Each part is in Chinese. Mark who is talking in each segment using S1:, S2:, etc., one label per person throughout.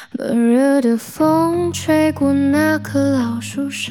S1: 闷热的风吹过那棵老树梢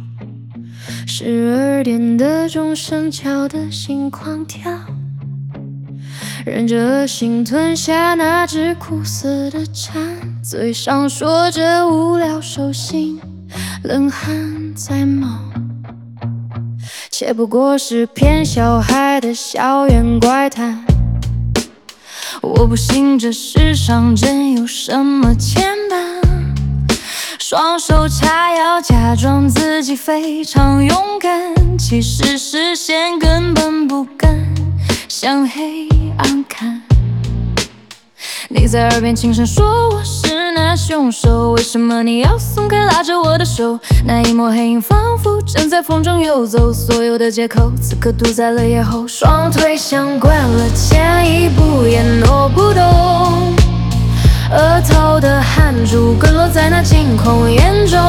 S1: ，12点的钟声敲得心狂跳，忍着心吞下那只苦涩的蝉，嘴上说着无聊手心，冷汗在冒。且不过是骗小孩的校园怪谈，我不信这世上真有什么牵绊，双手叉腰，假装自己非常勇敢，其实视线根本不敢向黑暗看。你在耳边轻声说我是那凶手，为什么你要松开拉着我的手？那一抹黑影仿佛正在风中游走，所有的借口此刻堵在了咽喉，双腿像惯了，前一步也挪不动，额头的汗珠滚落在那惊恐眼中。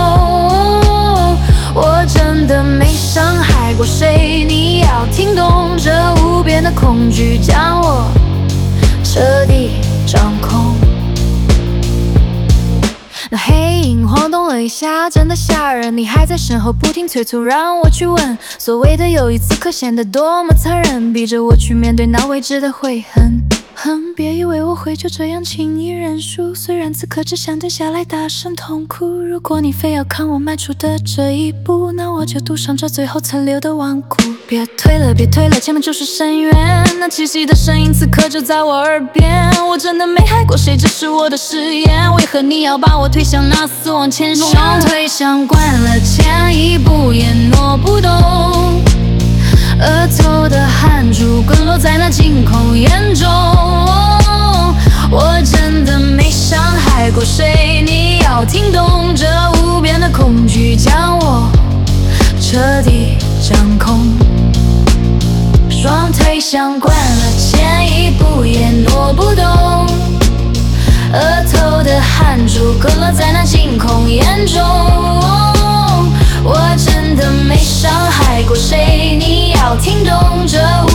S1: 我真的没伤害过谁，你要听懂，这无边的恐惧将我彻底掌控。那黑影晃动了一下，真的吓人，你还在身后不停催促让我去问，所谓的有一次可显得多么残忍，逼着我去面对那未知的悔恨。别以为我会就这样轻易认输，虽然此刻只想蹲下来大声痛哭。如果你非要看我迈出的这一步，那我就赌上这最后残留的顽固。别退了，别退了，前面就是深渊。那清晰的声音此刻就在我耳边，我真的没害过谁，这是我的誓言。为何你要把我推向那死亡前线？双腿像惯了，前一步也挪不动，额头的汗珠滚落在那惊恐眼中。我真的没伤害过谁，你要听懂，这无边的恐惧将我彻底掌控。双腿像惯了，前一步也挪不动，额头的汗珠滚落在那惊恐眼中。我真的没伤害过谁，你要听懂，这